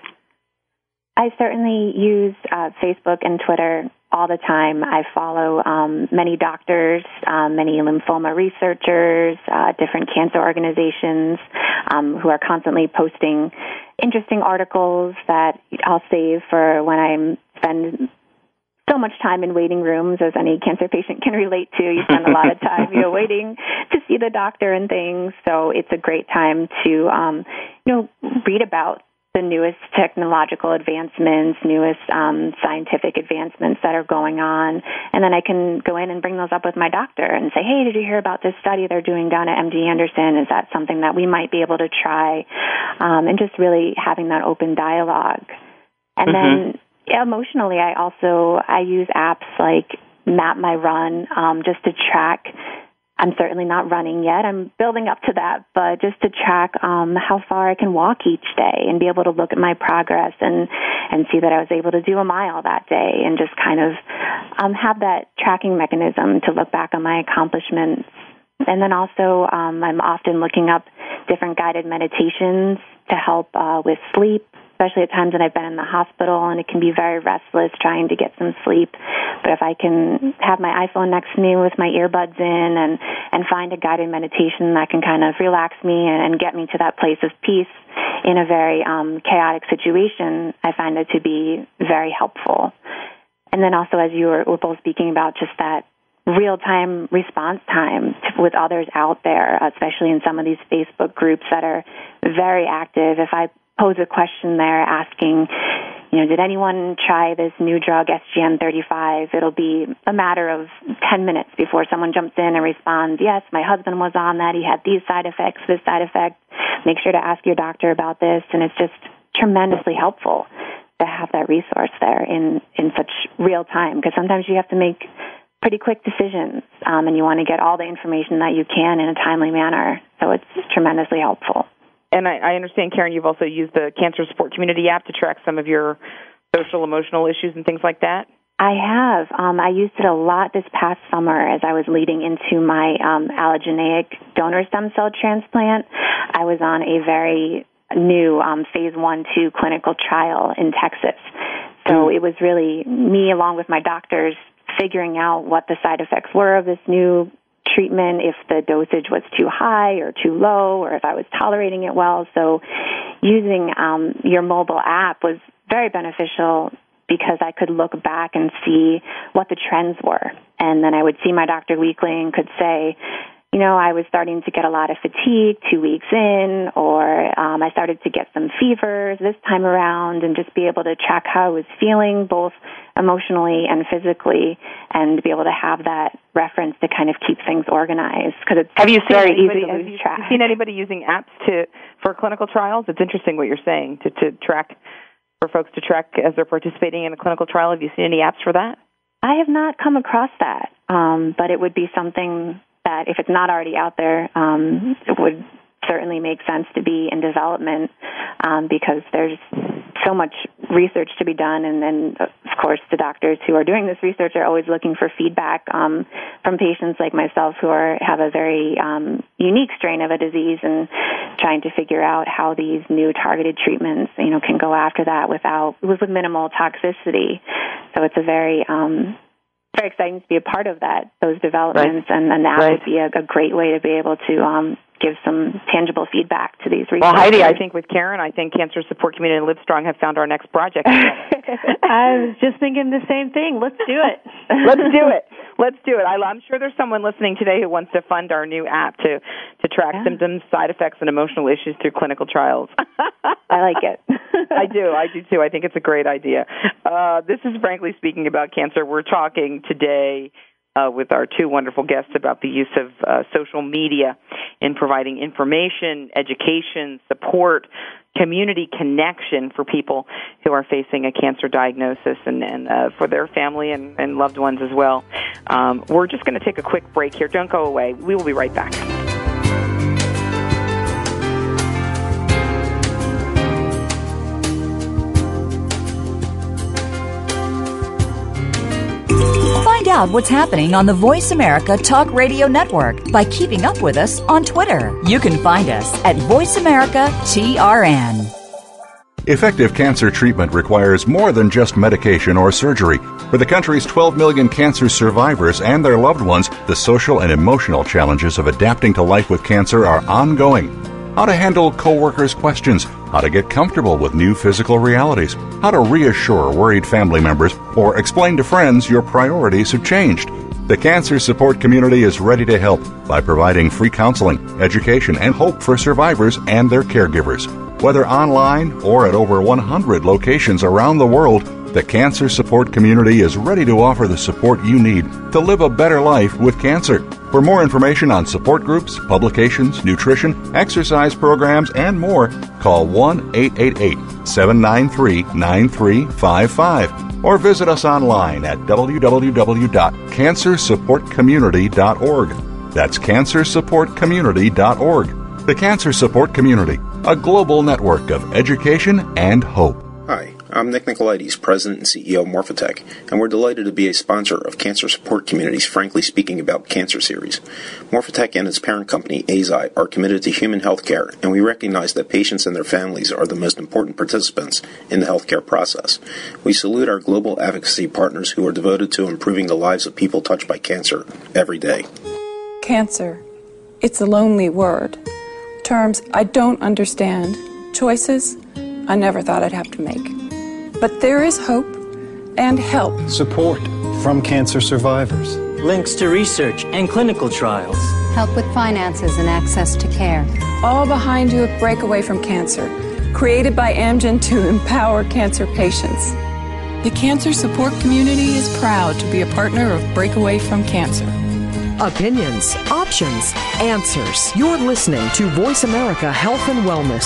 I certainly use uh, Facebook and Twitter all the time. I follow um, many doctors, um, many lymphoma researchers, uh, different cancer organizations um, who are constantly posting interesting articles that I'll save for when I spend so much time in waiting rooms, as any cancer patient can relate to. You spend a lot of time, you know, waiting to see the doctor and things. So it's a great time to, um, you know, read about the newest technological advancements, newest um, scientific advancements that are going on. And then I can go in and bring those up with my doctor and say, hey, did you hear about this study they're doing down at M D Anderson? Is that something that we might be able to try? Um, and just really having that open dialogue. And mm-hmm. then emotionally, I also, I use apps like Map My Run um, just to track. I'm certainly not running yet. I'm building up to that, but just to track um, how far I can walk each day and be able to look at my progress and, and see that I was able to do a mile that day and just kind of um, have that tracking mechanism to look back on my accomplishments. And then also um, I'm often looking up different guided meditations to help uh, with sleep, especially at times when I've been in the hospital and it can be very restless trying to get some sleep. But if I can have my iPhone next to me with my earbuds in and, and find a guided meditation that can kind of relax me and, and get me to that place of peace in a very um, chaotic situation, I find it to be very helpful. And then also, as you were, were both speaking about, just that real-time response time to, with others out there, especially in some of these Facebook groups that are very active. If I pose a question there asking, you know, did anyone try this new drug, S G N thirty-five? It'll be a matter of ten minutes before someone jumps in and responds, yes, my husband was on that. He had these side effects, this side effect. Make sure to ask your doctor about this. And it's just tremendously helpful to have that resource there in, in such real time, because sometimes you have to make pretty quick decisions, um, and you want to get all the information that you can in a timely manner. So it's tremendously helpful. And I, I understand, Karen, you've also used the Cancer Support Community app to track some of your social, emotional issues and things like that? I have. Um, I used it a lot this past summer as I was leading into my um, allogeneic donor stem cell transplant. I was on a very new um, phase one, two clinical trial in Texas. So it was really me, along with my doctors, figuring out what the side effects were of this new treatment, if the dosage was too high or too low, or if I was tolerating it well. So using um, your mobile app was very beneficial because I could look back and see what the trends were. And then I would see my doctor weekly and could say, you know, I was starting to get a lot of fatigue two weeks in, or where um, I started to get some fevers this time around and just be able to track how I was feeling both emotionally and physically and be able to have that reference to kind of keep things organized because it's have you seen very anybody, easy to have lose you track. seen anybody using apps to for clinical trials? It's interesting what you're saying, to, to track, for folks to track as they're participating in a clinical trial. Have you seen any apps for that? I have not come across that, um, but it would be something that if it's not already out there, um, it would certainly make sense to be in development um, because there's so much research to be done, and then, of course, the doctors who are doing this research are always looking for feedback um, from patients like myself who are have a very um, unique strain of a disease and trying to figure out how these new targeted treatments, you know, can go after that without with minimal toxicity. So it's a very um, very exciting to be a part of that, those developments, right. and, and that right. would be a, a great way to be able to um, give some tangible feedback to these researchers. Well, Heidi, I think with Karen, I think Cancer Support Community and Livestrong have found our next project. I was just thinking the same thing. Let's do it. Let's do it. Let's do it. I, I'm sure there's someone listening today who wants to fund our new app to, to track yeah. symptoms, side effects, and emotional issues through clinical trials. I like it. I do. I do, too. I think it's a great idea. Uh, this is Frankly Speaking About Cancer. We're talking today Uh, with our two wonderful guests about the use of uh, social media in providing information, education, support, community connection for people who are facing a cancer diagnosis and, and uh, for their family and, and loved ones as well. Um, we're just going to take a quick break here. Don't go away. We will be right back. Find out what's happening on the Voice America Talk Radio Network by keeping up with us on Twitter. You can find us at Voice America T R N. Effective cancer treatment requires more than just medication or surgery. For the country's twelve million cancer survivors and their loved ones, the social and emotional challenges of adapting to life with cancer are ongoing. How to handle coworkers' questions, how to get comfortable with new physical realities, how to reassure worried family members, or explain to friends your priorities have changed. The Cancer Support Community is ready to help by providing free counseling, education, and hope for survivors and their caregivers. Whether online or at over one hundred locations around the world, the Cancer Support Community is ready to offer the support you need to live a better life with cancer. For more information on support groups, publications, nutrition, exercise programs, and more, call one eight eight eight, seven nine three, nine three five five or visit us online at w w w dot cancer support community dot org. That's cancer support community dot org. The Cancer Support Community, a global network of education and hope. Hi, I'm Nick Nicolaides, President and C E O of Morphotek, and we're delighted to be a sponsor of Cancer Support Community's Frankly Speaking About Cancer series. Morphotek and its parent company, Eisai, are committed to human health care, and we recognize that patients and their families are the most important participants in the healthcare process. We salute our global advocacy partners who are devoted to improving the lives of people touched by cancer every day. Cancer. It's a lonely word. Terms I don't understand. Choices I never thought I'd have to make. But there is hope and help. Support from cancer survivors. Links to research and clinical trials. Help with finances and access to care. All behind you at Breakaway from Cancer, created by Amgen to empower cancer patients. The Cancer Support Community is proud to be a partner of Breakaway from Cancer. Opinions, options, answers. You're listening to Voice America Health and Wellness.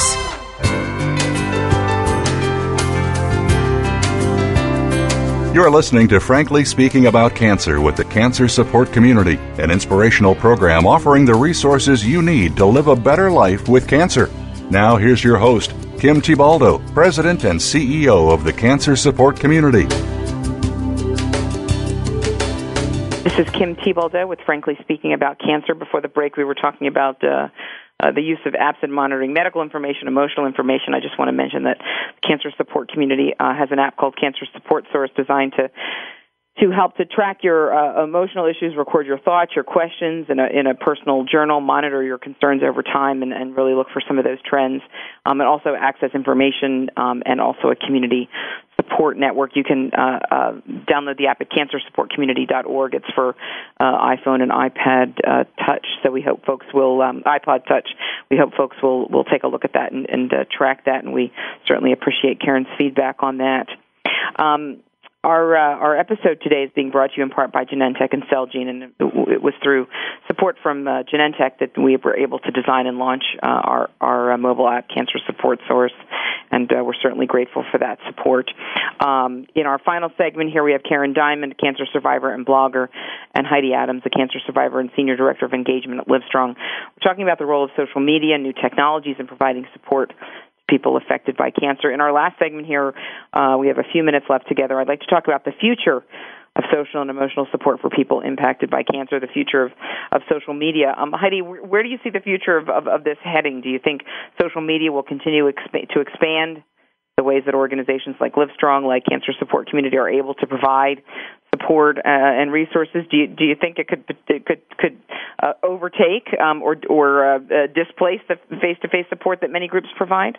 You're listening to Frankly Speaking About Cancer with the Cancer Support Community, an inspirational program offering the resources you need to live a better life with cancer. Now here's your host, Kim Tibaldo, President and C E O of the Cancer Support Community. This is Kim Tibaldo with Frankly Speaking About Cancer. Before the break, we were talking about uh, uh, the use of apps and monitoring medical information, emotional information. I just want to mention that the Cancer Support Community uh, has an app called Cancer Support Source designed to to help to track your uh, emotional issues, record your thoughts, your questions in a, in a personal journal, monitor your concerns over time, and, and really look for some of those trends, um, and also access information um, and also a community support network. You can uh, uh, download the app at cancer support community dot org. It's for uh, iPhone and iPad uh, Touch, so we hope folks will, um, iPod Touch, we hope folks will, will take a look at that and, and uh, track that, and we certainly appreciate Karen's feedback on that. Um, Our uh, our episode today is being brought to you in part by Genentech and Celgene, and it was through support from uh, Genentech that we were able to design and launch uh, our our uh, mobile app, Cancer Support Source, and uh, we're certainly grateful for that support. Um, in our final segment here, we have Karen Diamond, a cancer survivor and blogger, and Heidi Adams, a cancer survivor and senior director of engagement at Livestrong. We're talking about the role of social media, new technologies, and providing support people affected by cancer. In our last segment here, uh, we have a few minutes left together. I'd like to talk about the future of social and emotional support for people impacted by cancer, the future of, of social media. Um, Heidi, where do you see the future of, of, of this heading? Do you think social media will continue exp- to expand the ways that organizations like Livestrong, like Cancer Support Community, are able to provide support uh, and resources? Do you, do you think it could it could could uh, overtake um, or or uh, uh, displace the face-to-face support that many groups provide?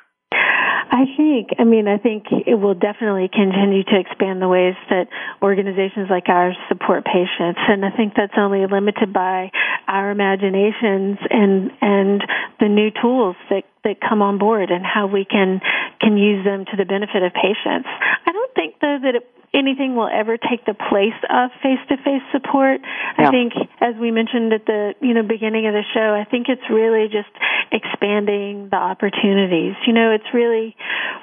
I think, I mean, I think it will definitely continue to expand the ways that organizations like ours support patients, and I think that's only limited by our imaginations and and the new tools that, that come on board and how we can can use them to the benefit of patients. I don't think, though, that it anything will ever take the place of face-to-face support. Yeah. I think, as we mentioned at the you know beginning of the show, I think it's really just expanding the opportunities. You know, it's really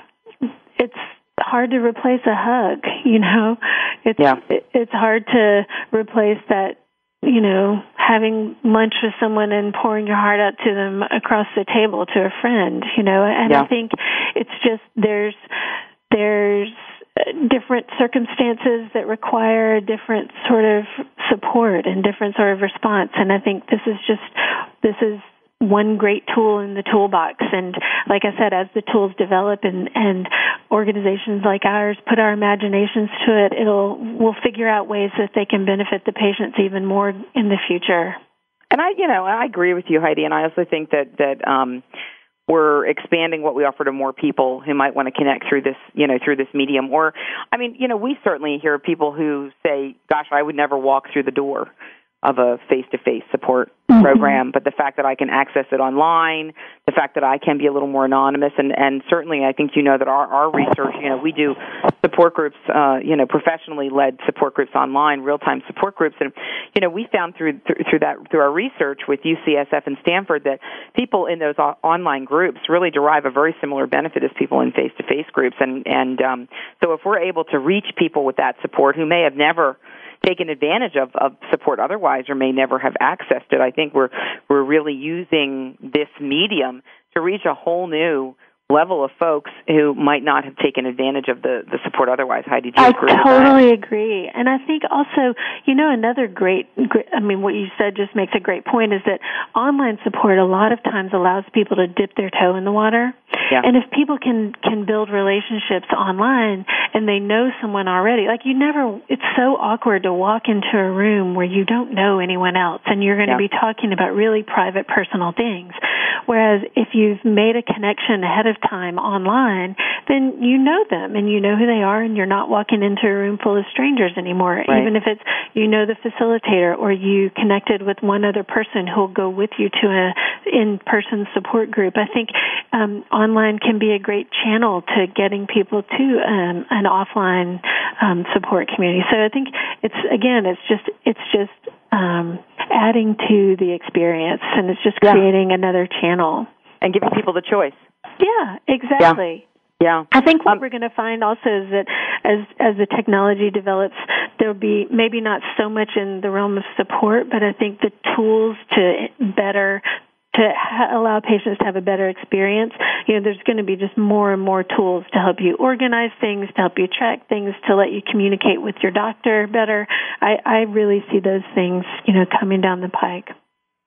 it's hard to replace a hug. You know, it's yeah. it, it's hard to replace that. You know, having lunch with someone and pouring your heart out to them across the table to a friend. You know, and yeah. I think it's just there's there's. different circumstances that require different sort of support and different sort of response. And I think this is just, this is one great tool in the toolbox. And like I said, as the tools develop and, and organizations like ours put our imaginations to it, it'll, we'll figure out ways that they can benefit the patients even more in the future. And I, you know, I agree with you, Heidi, and I also think that, that, um, we're expanding what we offer to more people who might want to connect through this, you know, through this medium. Or, I mean, you know, we certainly hear people who say, gosh, I would never walk through the door of a face-to-face support mm-hmm. program, but the fact that I can access it online, the fact that I can be a little more anonymous, and, and certainly I think you know that our, our research, you know, we do support groups, uh, you know, professionally led support groups online, real-time support groups, and, you know, we found through, through, through that, through our research with U C S F and Stanford that people in those o- online groups really derive a very similar benefit as people in face-to-face groups, and, and um, so if we're able to reach people with that support who may have never taken advantage of, of support otherwise or may never have accessed it, I think we're we're really using this medium to reach a whole new level of folks who might not have taken advantage of the, the support otherwise. Heidi, do you I agree with totally that? agree. And I think also, you know, another great, great, I mean, what you said just makes a great point, is that online support a lot of times allows people to dip their toe in the water. Yeah. And if people can, can build relationships online and they know someone already, like you never, it's so awkward to walk into a room where you don't know anyone else and you're going to yeah. be talking about really private, personal things. Whereas if you've made a connection ahead of time online, then you know them and you know who they are, and you're not walking into a room full of strangers anymore. Right. Even if it's, you know, the facilitator, or you connected with one other person who'll go with you to a in-person support group. I think um, online can be a great channel to getting people to um, an offline um, support community. So I think it's, again, it's just, it's just um, adding to the experience, and it's just creating yeah. another channel. And giving people the choice. Yeah, exactly. Yeah. yeah. I think what um, we're going to find also is that as as the technology develops, there'll be maybe not so much in the realm of support, but I think the tools to better to ha- allow patients to have a better experience. You know, there's going to be just more and more tools to help you organize things, to help you track things, to let you communicate with your doctor better. I, I really see those things, you know, coming down the pike.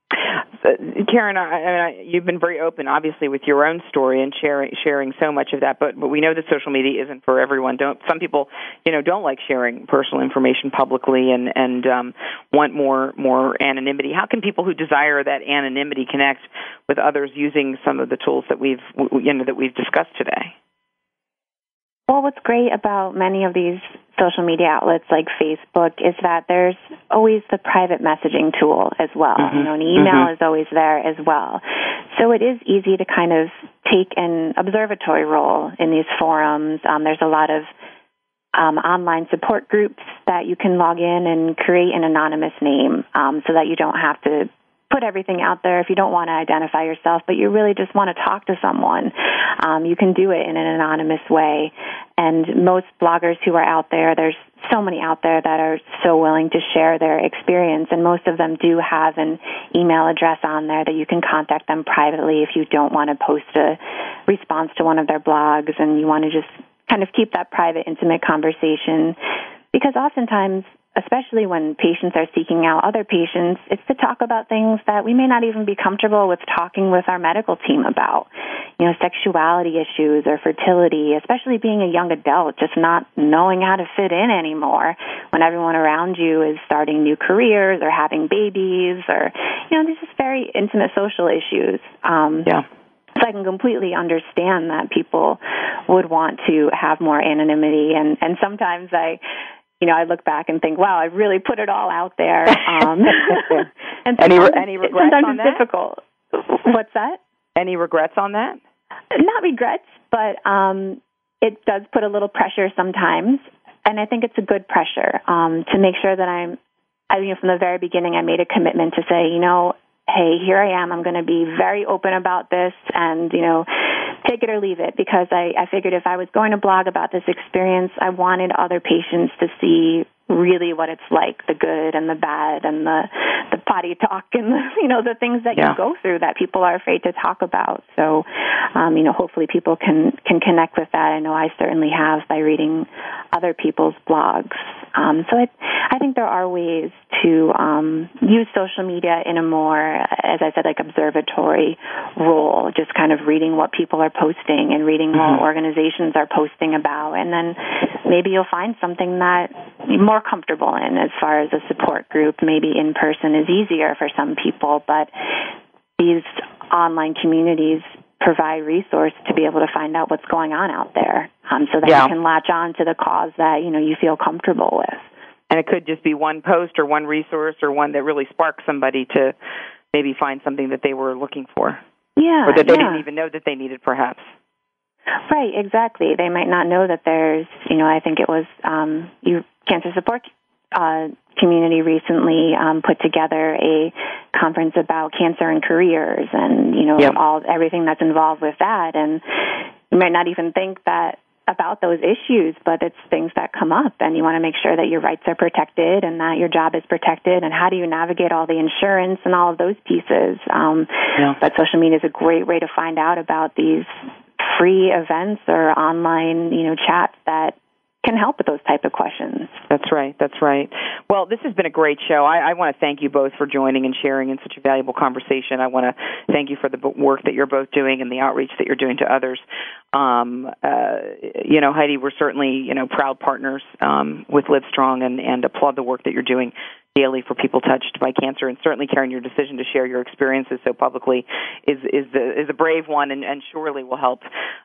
Uh, Karen, I, I, you've been very open, obviously, with your own story and sharing sharing so much of that. But, but we know that social media isn't for everyone. Don't some people, you know, don't like sharing personal information publicly and and um, want more more anonymity. How can people who desire that anonymity connect with others using some of the tools that we've you know that we've discussed today? Well, what's great about many of these social media outlets like Facebook is that there's always the private messaging tool as well. Mm-hmm. You know, an email mm-hmm. is always there as well. So it is easy to kind of take an observatory role in these forums. Um, there's a lot of um, online support groups that you can log in and create an anonymous name um, so that you don't have to put everything out there if you don't want to identify yourself, but you really just want to talk to someone. Um, you can do it in an anonymous way. And most bloggers who are out there, there's so many out there that are so willing to share their experience, and most of them do have an email address on there that you can contact them privately if you don't want to post a response to one of their blogs and you want to just kind of keep that private, intimate conversation. Because oftentimes, especially when patients are seeking out other patients, it's to talk about things that we may not even be comfortable with talking with our medical team about. You know, sexuality issues or fertility, especially being a young adult, just not knowing how to fit in anymore when everyone around you is starting new careers or having babies or, you know, these are very intimate social issues. Um, yeah. So I can completely understand that people would want to have more anonymity, and, and sometimes I... You know, I look back and think, wow, I really put it all out there. Um, and any any regrets sometimes on it's that? difficult. What's that? Any regrets on that? Not regrets, but um, it does put a little pressure sometimes, and I think it's a good pressure um, to make sure that I'm. I, you know, from the very beginning, I made a commitment to say, you know, hey, here I am. I'm going to be very open about this, and you know. Take it or leave it, because I, I figured if I was going to blog about this experience, I wanted other patients to see really what it's like, the good and the bad and the the potty talk and the, you know, the things that yeah. you go through that people are afraid to talk about. So, um, you know, hopefully people can, can connect with that. I know I certainly have by reading other people's blogs. Um, so I, I think there are ways to um, use social media in a more, as I said, like observatory role, just kind of reading what people are posting and reading mm-hmm. what organizations are posting about. And then maybe you'll find something that you're more comfortable in as far as a support group. Maybe in person is easier for some people, but these online communities provide resource to be able to find out what's going on out there, um, so that yeah. you can latch on to the cause that, you know, you feel comfortable with. And it could just be one post or one resource or one that really sparks somebody to maybe find something that they were looking for. Yeah. Or that they yeah. didn't even know that they needed, perhaps. Right, exactly. They might not know that there's, you know, I think it was um, you Cancer Support uh, Community recently um, put together a conference about cancer and careers, and you know, yep. all everything that's involved with that. And you might not even think that about those issues, but it's things that come up, and you want to make sure that your rights are protected and that your job is protected, and how do you navigate all the insurance and all of those pieces. Um, yeah. But social media is a great way to find out about these free events or online, you know, chats that can help with those type of questions. That's right. That's right. Well, this has been a great show. I, I want to thank you both for joining and sharing in such a valuable conversation. I want to thank you for the work that you're both doing and the outreach that you're doing to others. Um, uh, you know, Heidi, we're certainly, you know, proud partners um, with Livestrong, and, and applaud the work that you're doing daily for people touched by cancer. And certainly, Karen, your decision to share your experiences so publicly is is the, is a brave one, and, and surely will help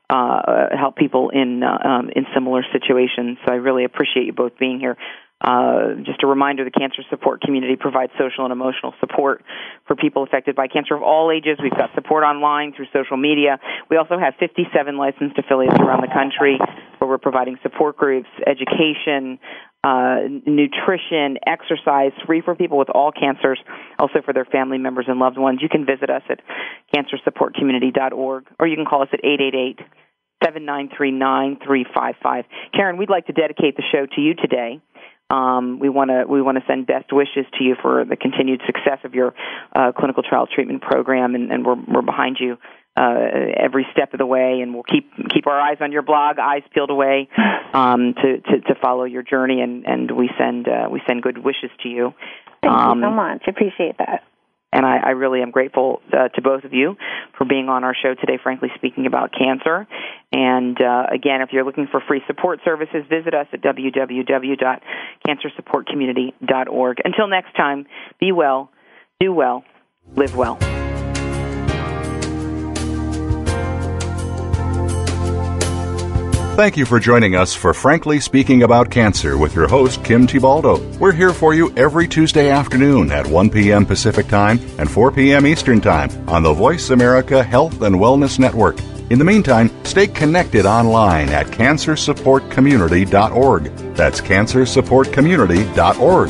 uh, help people in uh, um, in similar situations. So I really appreciate you both being here. Uh, just a reminder, the Cancer Support Community provides social and emotional support for people affected by cancer of all ages. We've got support online through social media. We also have fifty-seven licensed affiliates around the country where we're providing support groups, education, uh, nutrition, exercise, free for people with all cancers, also for their family members and loved ones. You can visit us at cancer support community dot org, or you can call us at eight eight eight, seven nine three, nine three five five. Karen, we'd like to dedicate the show to you today. Um, we want to we want to send best wishes to you for the continued success of your uh, clinical trial treatment program, and, and we're we're behind you uh, every step of the way, and we'll keep keep our eyes on your blog, Eyes Peeled Away, um, to, to to follow your journey, and, and we send uh, we send good wishes to you. Thank um, you so much. Appreciate that. And I, I really am grateful uh, to both of you for being on our show today, frankly speaking about cancer. And uh, again, if you're looking for free support services, visit us at w w w dot cancer support community dot org. Until next time, be well, do well, live well. Thank you for joining us for Frankly Speaking About Cancer with your host, Kim Tibaldo. We're here for you every Tuesday afternoon at one p.m. Pacific Time and four p.m. Eastern Time on the Voice America Health and Wellness Network. In the meantime, stay connected online at cancer support community dot org. That's cancer support community dot org.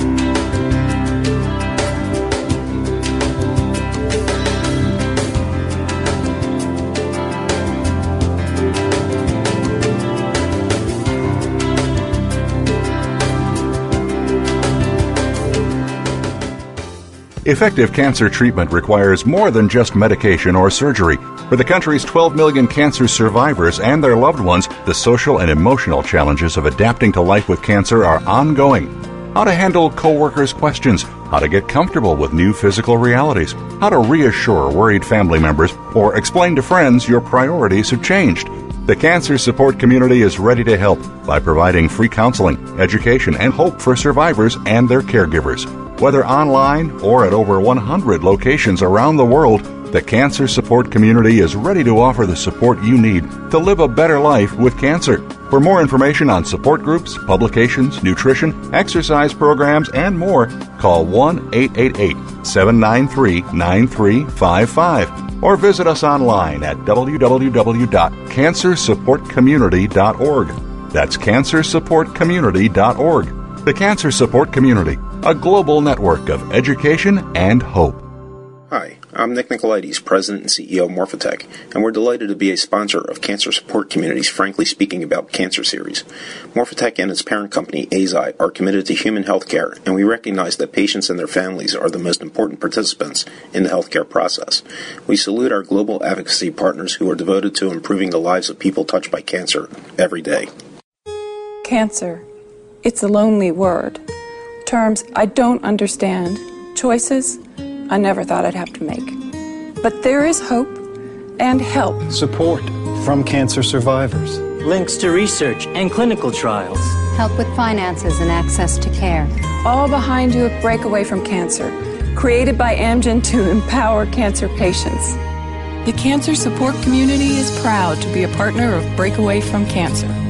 Effective cancer treatment requires more than just medication or surgery. For the country's twelve million cancer survivors and their loved ones, the social and emotional challenges of adapting to life with cancer are ongoing. How to handle coworkers' questions, how to get comfortable with new physical realities, how to reassure worried family members, or explain to friends your priorities have changed. The Cancer Support Community is ready to help by providing free counseling, education, and hope for survivors and their caregivers. Whether online or at over one hundred locations around the world, the Cancer Support Community is ready to offer the support you need to live a better life with cancer. For more information on support groups, publications, nutrition, exercise programs, and more, call one eight eight eight, seven nine three, nine three five five or visit us online at w w w dot cancer support community dot org. That's cancer support community dot org. The Cancer Support Community, a global network of education and hope. Hi, I'm Nick Nicolaides, President and C E O of Morphotek, and we're delighted to be a sponsor of Cancer Support Community's Frankly Speaking About Cancer series. Morphotek and its parent company, Eisai, are committed to human health care, and we recognize that patients and their families are the most important participants in the healthcare process. We salute our global advocacy partners who are devoted to improving the lives of people touched by cancer every day. Cancer. It's a lonely word. Terms I don't understand. Choices I never thought I'd have to make. But there is hope and help. Support from cancer survivors. Links to research and clinical trials. Help with finances and access to care. All behind you at Breakaway from Cancer, created by Amgen to empower cancer patients. The Cancer Support Community is proud to be a partner of Breakaway from Cancer.